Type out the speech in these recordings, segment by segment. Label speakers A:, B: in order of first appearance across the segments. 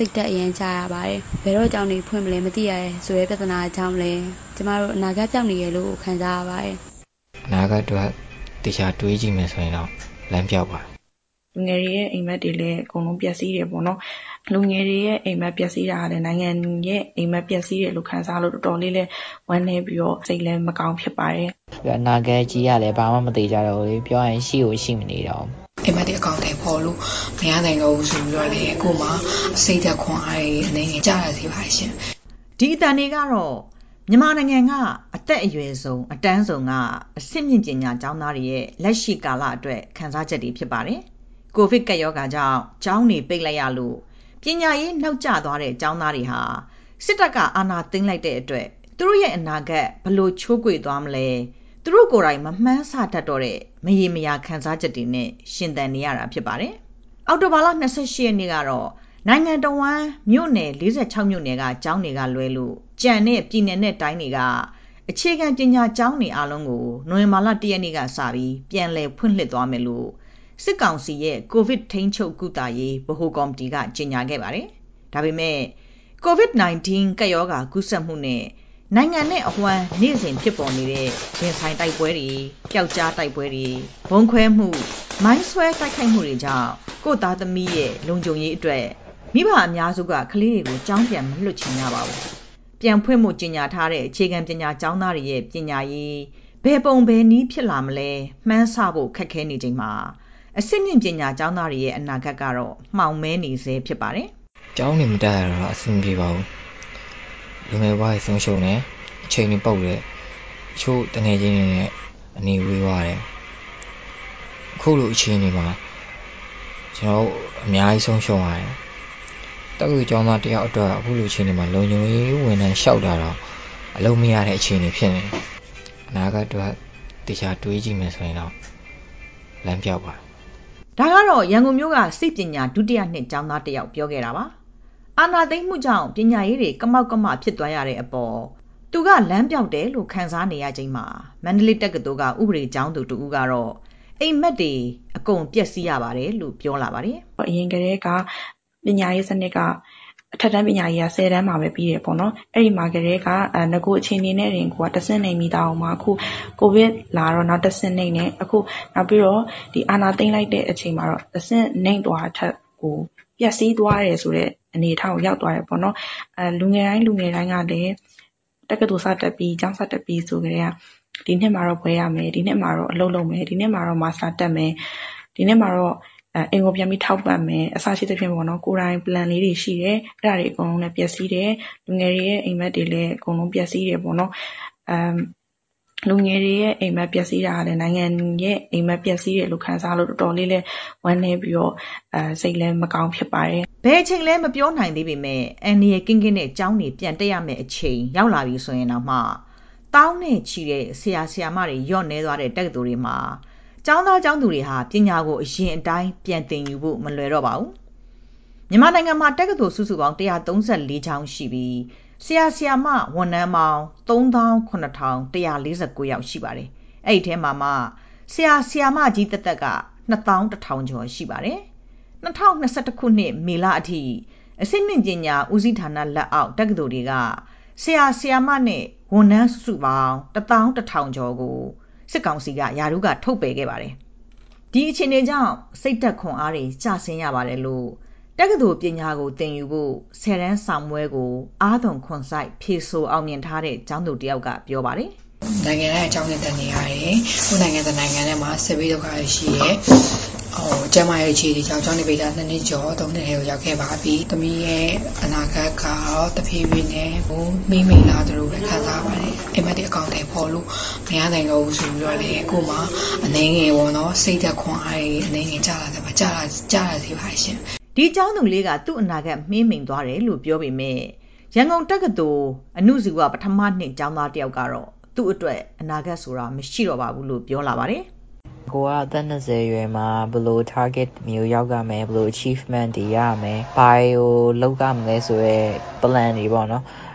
A: စိတ်သက်အရင်ကြရပါတယ်ဘယ်တော့ကြောင့်နေဖွင့်မလဲမသိရဆိုရဲပြဿနာအကြောင်းလဲကျမတို့အနာဂတ်ပြောင်းနေရလို့ခံစားရပါတယ်
B: အနာဂတ်အတွက်တရားတွေးကြည့်မယ်ဆိုရင်တော့လမ်းပြောက်ပါ
C: လူငယ်တွေရဲ့အိမ်မက်တွေလည်းအကုန်လုံးပျက်စီးတယ်ပေါ့နော်လူငယ်တွေရဲ့အိမ်မက်ပျက်စီးတာကလည်းနိုင်ငံရဲ့အိမ်မက်ပျက်စီးတယ်လို့ခံစားလို့တော်တော်လေးလည်းဝမ်းနည်းပြီးတော့စိတ်လည်းမကောင်းဖြစ်ပါတယ်
D: အနာဂတ်ကြီးကလည်းဘာမှမသိကြတော့ဘူးလေပြောရင်ရှိကိုရှိမနေတော့
E: အိမ်မက်တွေအကောင့်တွေပေါ်လို့မရနိုင်တော့ဘူးဆိုပြီးတော့လေအခုမှစိတ်သက်ခွန်အားတွေအနေနဲ့ကြားရစီပါရှင်
F: ဒီအတန်တွေကတော့မြန်မာနိုင်ငံကအသက်အရွယ်ဆုံးအတန်းဆုံးကအဆင့်မြင့်ပညာကျောင်းသားတွေရဲ့လက်ရှိကာလအတွက်ခံစားချက်တွေဖြစ်ပါတယ်ကိုဗစ်ကပ်ရောဂါကြောင့်ကျောင်းတွေပိတ်လိုက်ရလို့ပညာရေးနှောက်ကျသွားတဲ့ကျောင်းသားတွေဟာစစ်တပ်ကအာဏာသိမ်းလိုက်တဲ့အတွက်သူတို့ရဲ့အနာဂတ်ဘလို့ချိုးကွေသွားမလဲသူတို့ကိုယ်တိုင်မမှန်းဆတတ်တော့တဲ့မရေမရာခံစားချက်တွေနဲ့ရှင်သန်နေရတာဖြစ်ပါတယ်အောက်တိုဘာလ28ရက်နေ့ကတော့နိုင်ငံတော်ဝန်မြို့နယ်46မြို့နယ်ကကျောင်းတွေကလွဲလို့ကြံတဲ့ပြည်နယ်နဲ့တိုင်းတွေကအခြေခံပညာကျောင်းတွေအားလုံးကိုနိုဝင်ဘာလ1ရက်နေ့ကစပြီးပြန်လည်ဖွင့်လှစ်သွားမယ်လို့စစ်ကောင်စီရဲ့ကိုဗစ်ထိန်းချုပ်ကုသရေးဗဟိုကော်မတီကကြေညာခဲ့ပါတယ်။ဒါပေမဲ့ကိုဗစ် -19 ကပ်ရောဂါကူးစက်မှုနဲ့နိုင်ငံနဲ့အဝှမ်းနေ့စဉ်ဖြစ်ပေါ်နေတဲ့ရင်ဆိုင်တိုက်ပွဲတွေ၊ပျောက်ကြားတိုက်ပွဲတွေ၊ဘုံခွဲမှု၊မိုင်းဆွဲတိုက်ခိုက်မှုတွေကြောင့်ကိုသားသမီးရဲ့လုံခြုံရေးအတွက်မိဘအများစုကကလေးတွေကိုကျောင်းပြန်မလွှတ်ချင်ကြပါဘူး။ပြန်ဖွင့်မှုကြေညာထားတဲ့အခြေခံပညာကျောင်းသားတွေရဲ့ပညာရေးဘယ်ပုံဘယ်နည်းဖြစ်လာမလဲမှန်းဆဖို့ခက်ခဲနေချိန်မှာအစစ်မြင့်ပညာကျောင်းသားတွေရဲ့အနာဂတ်ကတော့မှောင်မဲနေစေဖြစ်ပါတယ်
B: ။ကျောင်းနေမတက်ရတော့အဆင်ပြေပါဘူး။လူငယ်ဘဝရဲ့ဆုံးရှုံးတယ်အချိန်တွေပုတ်တယ်ချို့တငယ်ချင်းတွေနဲ့အနေဝေးသွားတယ်။အခုလိုအခြေအနေမှာကျွန်တော်အများကြီးဆုံးရှုံးရတယ်။တက္ကသိုလ်ကျောင်းသားတယောက်အတွက်အခုလိုအခြေအနေမှာလုံခြုံရေးဝန်ထမ်းလျှောက်တာတော့အလုံးမရတဲ့အခြေအနေဖြစ်နေတယ်။အနာဂတ်အတွက်တရားတွေးကြည့်မယ်ဆိုရင်တော့လမ်းပြောက်ပါ
F: ဒါကတော့ရန်ကုန်မြို့ကစိတ်ပညာဒုတိယနှစ်ကျောင်းသားတယောက်ပြောခဲ့တာပါအာဏာသိမ်းမှုကြောင့်ပညာရေးတွေကမောက်ကမဖြစ်သွားရတဲ့အပေါ်သူကလမ်းပြောက်တယ်လို့ခံစားနေရချိန်မှာမန္တလေးတက္ကသိုလ်ကဥပဒေကျောင်းသူတူကတော့အိမ်မက်တွေအကုန်ပျက်စီးရပါတယ်လို့ပြောလာပါတယ်
C: အရင်ကတည်းကပညာရေးစနစ်ကအထက်တန်းပညာရေးက10တန်းမှာပဲပြီးတယ်ပေါ့နော်အဲ့ဒီမှာကတည်းကငကိုအခြေအနေနဲ့တင်ကိုကတဆင့်နေမိတာအောင်မှာအခုကိုဗစ်လာတော့နောက်တဆင့်နေနဲ့အခုနောက်ပြီးတော့ဒီအာဏာသိမ်းလိုက်တဲ့အချိန်မှာတော့တဆင့်နေသွားထက်ကိုပျက်စီးသွားတယ်ဆိုတဲ့အနေအထားကိုရောက်သွားတယ်ပေါ့နော်လူငယ်တိုင်းကလည်းတက္ကသိုလ်စတက်ပြီးကျောင်းစတက်ပြီးဆိုကြတဲ့ဒီနှစ်မှာတော့ဘွဲရမယ်ဒီနှစ်မှာတော့အလုပ်လုပ်မယ်ဒီနှစ်မှာတော့မာစတာတက်မယ်ဒီနှစ်မှာတော့အင်ကိုပြန်ပြီးထောက်ပံ့မယ်အစရှိသဖြင့်ပေါ့နော်ကိုယ်တိုင် plan လေးတွေရှိတယ်အဲ့ဒါတွေအကုန်လုံးလည်းပျက်စီးတယ်လူငယ်တွေရဲ့အိမ်မက်တွေလည်းအကုန်လုံးပျက်စီးတယ်ပေါ့နော်လူငယ်တွေရဲ့အိမ်မက်ပျက်စီးတာကလည်းနိုင်ငံရဲ့အိမ်မက်ပျက်စီးတယ်လို့ခံစားလို့တော်တော်လေးလည်းဝမ်းနည်းပြီးတော့စိတ်လည်းမကောင်းဖြစ်ပါတယ်
F: ဘယ်အချိန်လဲမပြောနိုင်သေးပေမဲ့အန်ဒီရဲ့ကင်းတဲ့ကျောင်းတွေပြန်တက်ရမယ့်အချိန်ရောက်လာပြီဆိုရင်တော့မှတောင်းနဲ့ချီတဲ့ဆရာဆရာမတွေညော့နေသွားတဲ့တက္ကသိုလ်တွေမှာကျောင်းသားကျောင်းသူတွေဟာပညာကိုအရင်အတိုင်းပြန်သင်ယူဖို့မလွယ်တော့ပါဘူးမြန်မာနိုင်ငံမှာတက္ကသိုလ်စုစုပေါင်း134ကျောင်းရှိပြီးဆရာဆရာမဝန်ထမ်းပေါင်း39,149 ယောက်ရှိပါတယ်အဲ့ဒီထဲမှာမှဆရာဆရာမကြီးတက်တက်က21,000 ကျော်ရှိပါတယ်2021ခုနှစ်မေလအထိအစစ်မြင့်ပညာဦးစီးဌာနလက်အောက်တက္ကသိုလ်တွေကဆရာဆရာမနဲ့ဝန်ထမ်းစုစုပေါင်း11,000 ကျော်ကိုစစ်ကောင်စီကယာရုကထုတ်ပယ်ခဲ့ပါတယ်ဒီအခြေအနေကြောင့်စိတ်သက်ခွန်အားတွေကျဆင်းရပါတယ်လို့တက္ကသိုလ်ပညာကိုသင်ယူဖို့ဆယ်တန်းဆောင်ပွဲကိုအားသွန်ခွန်စိုက်ဖြေဆိုအောင်မြင်ထားတဲ့ကျောင်းသူတယောက်ကပြောပါတယ်
E: နိုင်ငံရဲ့အကြောင်းနဲ့တန်နေရတယ်ကိုနိုင်ငံတနိုင်ငံထဲမှာစစ်ဘေးဒုက္ခတွေရှိရဲကျမရဲ့အခြေအနေကြောင့်ကျောင်းနေပိတာ2နှစ်ကျော်3နှစ်ထဲကိုရောက်ခဲ့ပါပြီ။သမီးရဲ့အနာဂတ်ကတော့တဖြည်းဖြည်းနဲ့မိမိလာသလိုပဲခံစားပါတယ်။အိမ်မက်တွေအကောင့်တွေပေါ်လို့မရနိုင်တော့ဘူးဆိုပြီးတော့လေအခုမှအနေငယ်ပေါ့နော်စိတ်သက်ခွန်အားတွေအနေငယ်ကြာလာတယ်ပါကြာလာစီပါရှင်
F: ။ဒီကျောင်းသူလေးကသူ့အနာဂတ်မှေးမိန်သွားတယ်လို့ပြောပေမဲ့ရန်ကုန်တက္ကသိုလ်အနုဇီဝပထမနှစ်ကျောင်းသားတယောက်ကတော့သူ့အတွက်အနာဂတ်ဆိုတာမရှိတော့ပါဘူးလို့ပြောလာပါတယ်
D: ကိုကအသက်20ရွယ်မှာဘယ်လို target မျိုးရောက်ရမယ်ဘယ်လို achievement တွေရမယ်ဘာကိုလောက်ရမလဲဆိုရဲ plan တွေပေါ့နော်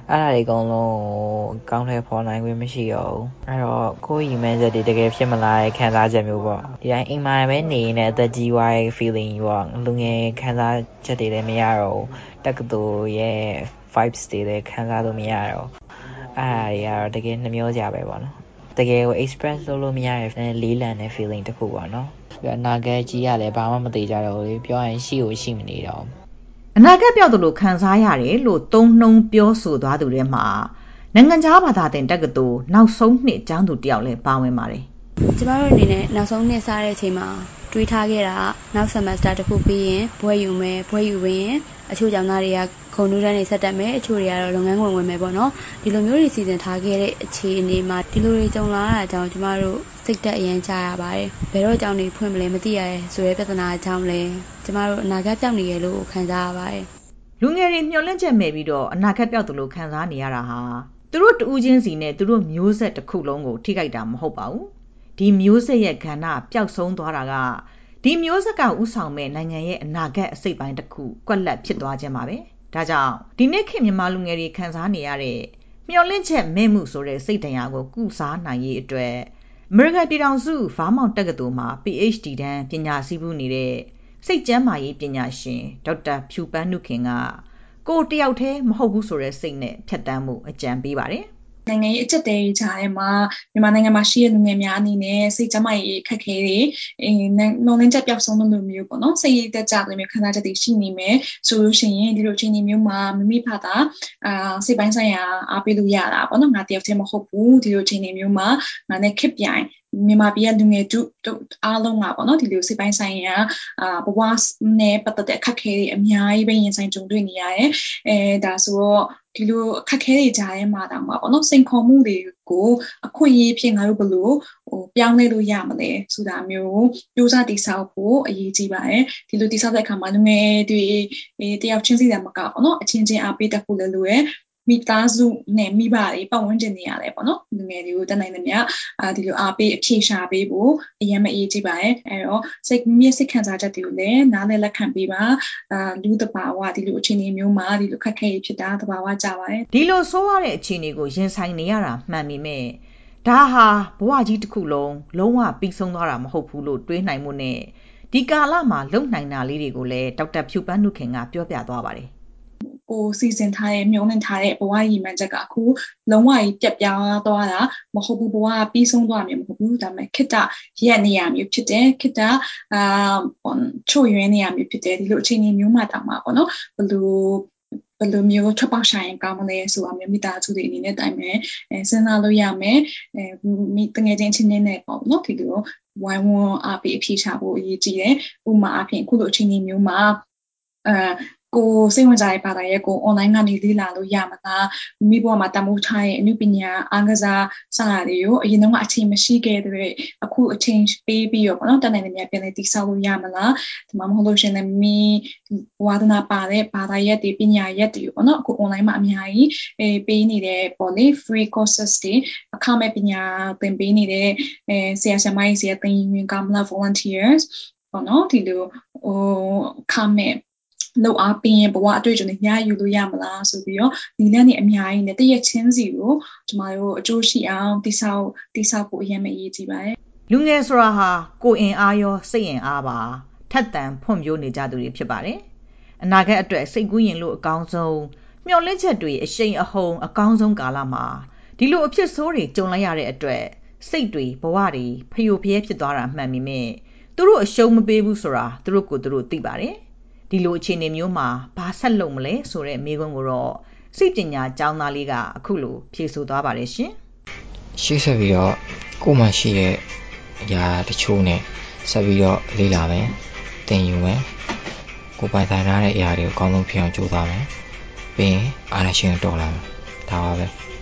D: အဲ့ဒါတွေအကုန်လုံးကောင်းတဲ့ဖော်နိုင်ခွင့်မရှိတော့ဘူးအဲ့တော့ကိုယ့်ရည်မှန်းချက်တွေတကယ်ဖြစ်မလာတဲ့ခံစားချက်မျိုးပေါ့ဒီတိုင်းအိမ်မှာပဲနေနေအသက်ကြီးသွားတဲ့ feeling ပေါ့လူငယ်ခံစားချက်တွေလည်းမရတော့ဘူးတက္ကသိုလ်ရဲ့ vibes တွေလည်းခံစားလို့မရတော့အဲ့ဒါတွေကတော့တကယ်နှမျောကြပဲပေါ့နော်တကယ်ကို express လုပ်လို့မရတဲ့လေးလံတဲ့ feeling တစ်ခုပေါ့နော်ပြီးအနာဂတ်ကြီးကလည်းဘာမှမသိကြတော့ဘူးပြောရင်ရှိကိုရှိမနေတော့
F: အနာဂတ်ပြောက်သလိုခံစားရတယ်လို့သုံးနှုံပြောဆိုသွားသူတွေမှာနိုင်ငံခြားဘာသာသင်တက္ကသိုလ်နောက်ဆုံးနှစ်ကျောင်းသူတယောက်လည်းပါဝင်ပါတယ်
A: ကျမတို့အနေနဲ့နောက်ဆုံးနှစ်စားတဲ့အချိန်မှာတွေးထားခဲ့တာနောက် semester တစ်ခုပြီးရင်ဘွဲ့ယူမယ်ဘွဲ့ယူပြီးရင်အချို့ကျောင်းသားတွေကခုံနူးတန်းတွေဆက်တက်မယ်အချို့တွေကတော့လုပ်ငန်းဝင်မယ်ပေါ့နော်ဒီလိုမျိုးတွေစီစဉ်ထားခဲ့တဲ့အခြေအနေမှာဒီလိုတွေကြုံလာတာကြောင့်ကျမတို့စိတ်သက်အရင်ကြရပါတယ်ဘယ်တော့ကျောင်းတွေဖွင့်မလဲမသိရတဲ့ဆိုတဲ့ပြဿနာအကြောင်းလဲကျမတို့အနာဂတ်ပြောင်းနေရလို့ခံစားရပါတယ်
F: လူငယ်တွေမျှော်လင့်ချက်မဲ့ပြီးတော့အနာဂတ်ပြောက်သလိုခံစားနေရတာဟာသူတို့တူးချင်းစီနဲ့သူတို့မျိုးဆက်တစ်ခုလုံးကိုထိခိုက်တာမဟုတ်ပါဘူးဒီမျိုးဆက်ရဲ့ကဏ္ဍပျောက်ဆုံးသွားတာကဒီမျိုးဆက်ကဥဆောင်မဲ့နိုင်ငံရဲ့အနာဂတ်အစိတ်ပိုင်းတစ်ခုကွက်လက်ဖြစ်သွားခြင်းပါပဲဒါကြောင့်ဒီနေ့ခေတ်မြန်မာလူငယ်တွေခံစားနေရတဲ့မျှော်လင့်ချက်မဲ့မှုဆိုတဲ့စိတ်တရားကိုကုစားနိုင်ရေးအတွက်အမေရိကန်ပြည်ထောင်စုဗားမောင့်တက္ကသိုလ်မှာ PhD တန်းပညာစည်းပူးနေတဲ့စိတ်ကျန်းမာရေးပညာရှင်ဒေါက်တာဖြူပန်းနုခင်ကကိုတယောက်တည်းမဟုတ်ဘူးဆိုတဲ့စိတ်နဲ့ဖြတ်တန်းမှုအကြံပေးပါတယ်
C: နိုင်ငံရေးအကျပ်တဲကြားထဲမှာမြန်မာနိုင်ငံမှာရှိတဲ့လူငယ်များအနေနဲ့စိတ်ကျန်းမာရေးအခက်အခဲတွေနှောလင်းချက်ပျောက်ဆုံးမှုလိုမျိုးပေါ့နော်စိတ်ရည်သက်ကြတယ်မျိုးခံစားချက်တွေရှိနေမယ်ဆိုလို့ရှိရင်ဒီလိုအခြေအနေမျိုးမှာမိမိဖာသာစိတ်ပိုင်းဆိုင်ရာအားပေးလို့ရတာပေါ့နော်ငါတယောက်တည်းမဟုတ်ဘူးဒီလိုအခြေအနေမျိုးမှာငါနဲ့ခစ်ပြိုင်မြန်မာပြည်ကလူငယ်တို့အားလုံးကပေါ့နော်ဒီလိုစိတ်ပိုင်းဆိုင်ရာဘဝနဲ့ပတ်သက်တဲ့အခက်အခဲတွေအများကြီးပဲရင်ဆိုင်ကြုံတွေ့နေရတယ်ဒါဆိုတော့ဒီလိုအခက်အခဲတွေကြားထဲမှာတောင်မှပေါ့နော်စိန်ခေါ်မှုတွေကိုအခွင့်အရေးဖြစ်ငါတို့ဘယ်လိုပြောင်းလဲလို့ရမလဲဆိုတာမျိုးကြိုးစားတည်ဆောက်ဖို့အရေးကြီးပါတယ်ဒီလိုတည်ဆောက်တဲ့အခါမှာလူငယ်တွေတယောက်ချင်းစီတည်းမကပေါ့နော်အချင်းချင်းအားပေးတတ်ဖို့လည်းလိုရယ်မိသားစုနဲ့မိဘတွေပတ်ဝန်းကျင်တွေရတယ်ပေါ့နော်လူငယ်တွေကိုတက်နိုင်သမျှဒီလိုအားပေးအဖြေရှာပေးဖို့အရင်မအရေးကြီးပါတယ်အဲ့တော့မိမိစိတ်ခံစားချက်တွေကိုလည်းနားလည်လက်ခံပေးပါလူတဘာဝဒီလိုအခြေအနေမျိုးမှာဒီလိုခက်ခဲဖြစ်တာတဘာဝကြပါတယ်
F: ဒီလိုဆိုးရတဲ့အခြေအနေကိုရင်ဆိုင်နေရတာမှန်ပေမဲ့ဒါဟာဘဝကြီးတစ်ခုလုံးလုံးဝပြီးဆုံးသွားတာမဟုတ်ဘူးလို့တွေးနိုင်မှုနဲ့ဒီကာလမှာလုံနိုင်တာလေးတွေကိုလည်းဒေါက်တာဖြူပန်းနုခင်ကပြောပြသွားပါတယ်
C: ကိုစီစဉ်ထားတဲ့မျှော်လင့်ထားတဲ့ဘဝရည်မှန်းချက်ကအခုလုံးဝပြတ်ပြောင်းသွားတာမဟုတ်ဘူးဘဝကပြီးဆုံးသွားမှာမဟုတ်ဘူးဒါပေမဲ့ခိတ္တရက်နေရမျိုးဖြစ်တယ်ခိတ္တချို့ယွင်းနေရမျိုးဖြစ်တယ်ဒီလိုအခြေအနေမျိုးမှာတောင်မှပေါ့နော်ဘယ်လိုမျိုးထွက်ပေါက်ရှာရင်ကောင်းမလဲဆိုတာမျိုးမိသားစုတွေအနေနဲ့တိုင်မယ်စဉ်းစားလို့ရမယ်မိတငယ်ချင်းချင်းနဲ့ပေါ့နော်ဒီလိုဝိုင်းဝန်းအားပေးအဖြေရှာဖို့အရေးကြီးတယ်ဥပမာအဖြစ်အခုလိုအခြေအနေမျိုးမှာကိုစိတ်ဝင်စားတဲ့ဘာသာရပ်ကို online ကနေလေ့လာလို့ရမှာလားမိဘမှာတမိုးထားတဲ့အမှုပညာအားကစားစတာတွေကိုအရင်ကအချိန်မရှိခဲ့တဲ့အခုအချိန်ပေးပြီးတော့ပေါ့နော်တန်နိုင်တဲ့များပြန်လည်တည်ဆောက်လို့ရမှာလားဒီမှာမဟုတ်လို့ရှင်လည်းမိဝါသနာပါတဲ့ဘာသာရပ်တွေပညာရပ်တွေပေါ့နော်အခု online မှာအများကြီးပေးနေတဲ့ပေါ့လေ free courses တွေအခမဲ့ပညာသင်ပေးနေတဲ့ဆရာဆရာမကြီးဆရာသင်ယူကောင်းမလား volunteers ပေါ့နော်ဒီလိုအခမဲ့လောက်အားပေးရင်ဘဝအတွေ့အကြုံတွေရယူလို့ရမလားဆိုပြီးတော့ဒီလနဲ့အများကြီးနဲ့တရက်ချင်းစီကိုကျမတို့အကျိုးရှိအောင်တိဆောက်ဖို့အရင်မအရေးကြီးပါတယ်
F: လူငယ်ဆိုတာဟာကိုယ်အင်အားရောစိတ်အင်အားပါထက်သန်ဖွံ့ဖြိုးနေကြသူတွေဖြစ်ပါတယ်အနာဂတ်အတွက်စိတ်ကူးရင်လို့အကောင်းဆုံးမျှော်လင့်ချက်တွေအရှိန်အဟုန်အကောင်းဆုံးကာလမှာဒီလိုအဖြစ်ဆိုးတွေကြုံလိုက်ရတဲ့အတွက်စိတ်တွေဘဝတွေဖျို့ဖျဲဖြစ်သွားတာမှန်ပေမဲ့သူတို့အရှုံးမပေးဘူးဆိုတာသူတို့ကိုယ်သူတို့သိပါတယ်ဒီလိုအခြေအနေမျိုးမှာဘာဆက်လုပ်မလဲဆိုတဲ့မေးခွန်းကိုတော့စိတ်ပညာကျောင်းသားလေးကအခုလိုဖြေဆိုသွားပါတယ်ရှင်
B: ရှေ့ဆက်ပြီးတော့ကိုယ်မှရှိတဲ့အရာတချို့နဲ့ဆက်ပြီးတော့လေ့လာမယ်သင်ယူမယ်ကိုယ်ပိုင်ဆိုင်ထားတဲ့အရာတွေကိုအကောင်းဆုံးဖြစ်အောင်ကြိုးစားမယ်ပြီးရင်အားရရှင်တော်လာမယ်ဒါပါပဲ